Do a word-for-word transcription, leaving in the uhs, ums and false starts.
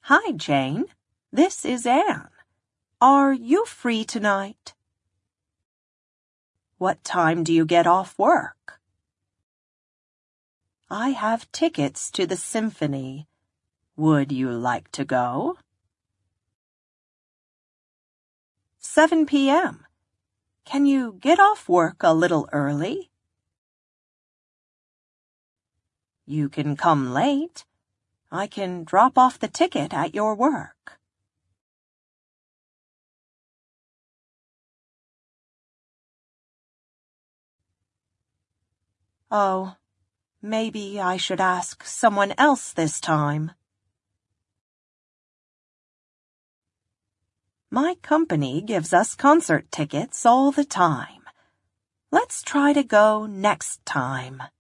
Hi, Jane. This is Anne. Are you free tonight? What time do you get off work? I have tickets to the symphony. Would you like to go? seven p m Can you get off work a little early? You can come late. I can drop off the ticket at your work. Oh, maybe I should ask someone else this time. My company gives us concert tickets all the time. Let's try to go next time.